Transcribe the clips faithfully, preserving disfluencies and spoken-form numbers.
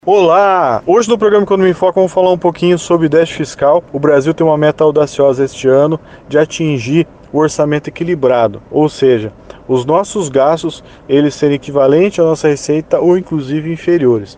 Olá! Hoje no programa Economia em Foco vamos falar um pouquinho sobre déficit fiscal. O Brasil tem uma meta audaciosa este ano de atingir o orçamento equilibrado, ou seja, os nossos gastos eles serem equivalentes à nossa receita ou inclusive inferiores.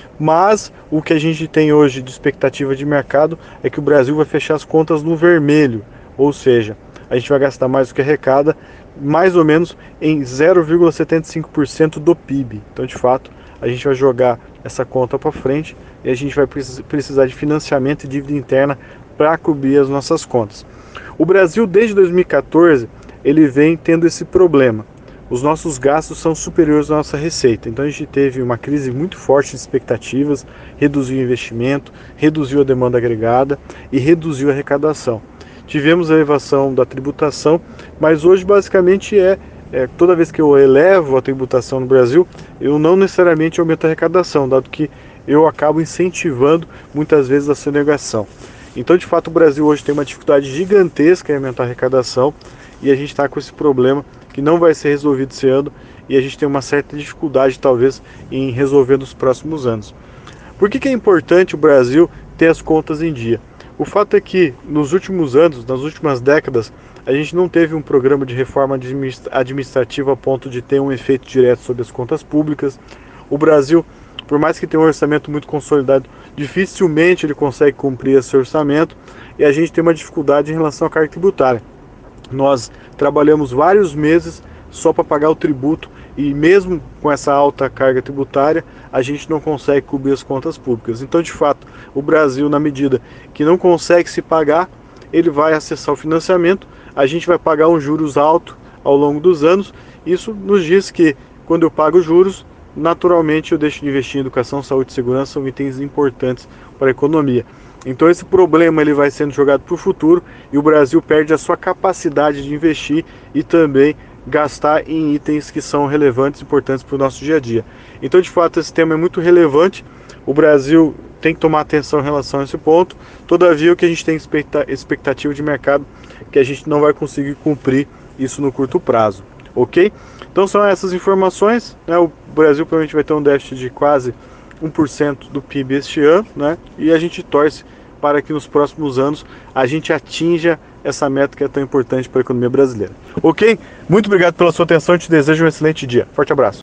Mas o que a gente tem hoje de expectativa de mercado é que o Brasil vai fechar as contas no vermelho, ou seja, a gente vai gastar mais do que arrecada, mais ou menos em zero vírgula setenta e cinco por cento do P I B. Então, de fato, a gente vai jogar essa conta para frente e a gente vai precisar de financiamento e dívida interna para cobrir as nossas contas. O Brasil, desde dois mil e quatorze, ele vem tendo esse problema. Os nossos gastos são superiores à nossa receita. Então a gente teve uma crise muito forte de expectativas, reduziu o investimento, reduziu a demanda agregada e reduziu a arrecadação. Tivemos a elevação da tributação, mas hoje basicamente é É, toda vez que eu elevo a tributação no Brasil, eu não necessariamente aumento a arrecadação, dado que eu acabo incentivando muitas vezes a sonegação. Então, de fato, o Brasil hoje tem uma dificuldade gigantesca em aumentar a arrecadação e a gente está com esse problema que não vai ser resolvido esse ano e a gente tem uma certa dificuldade, talvez, em resolver nos próximos anos. Por que que é importante o Brasil ter as contas em dia? O fato é que, nos últimos anos, nas últimas décadas, a gente não teve um programa de reforma administrativa a ponto de ter um efeito direto sobre as contas públicas. O Brasil, por mais que tenha um orçamento muito consolidado, dificilmente ele consegue cumprir esse orçamento e a gente tem uma dificuldade em relação à carga tributária. Nós trabalhamos vários meses só para pagar o tributo e mesmo com essa alta carga tributária, a gente não consegue cobrir as contas públicas. Então, de fato, o Brasil, na medida que não consegue se pagar, ele vai acessar o financiamento, a gente vai pagar um juros alto ao longo dos anos. Isso nos diz que, quando eu pago juros, naturalmente eu deixo de investir em educação, saúde e segurança, são itens importantes para a economia. Então esse problema ele vai sendo jogado para o futuro e o Brasil perde a sua capacidade de investir e também gastar em itens que são relevantes e importantes para o nosso dia a dia. Então, de fato, esse tema é muito relevante. O Brasil tem que tomar atenção em relação a esse ponto. Todavia, o que a gente tem expectativa de mercado é que a gente não vai conseguir cumprir isso no curto prazo, ok? Então são essas informações, né? O Brasil provavelmente vai ter um déficit de quase um por cento do P I B este ano, né? E a gente torce para que nos próximos anos a gente atinja essa meta que é tão importante para a economia brasileira. Ok? Muito obrigado pela sua atenção e te desejo um excelente dia. Forte abraço.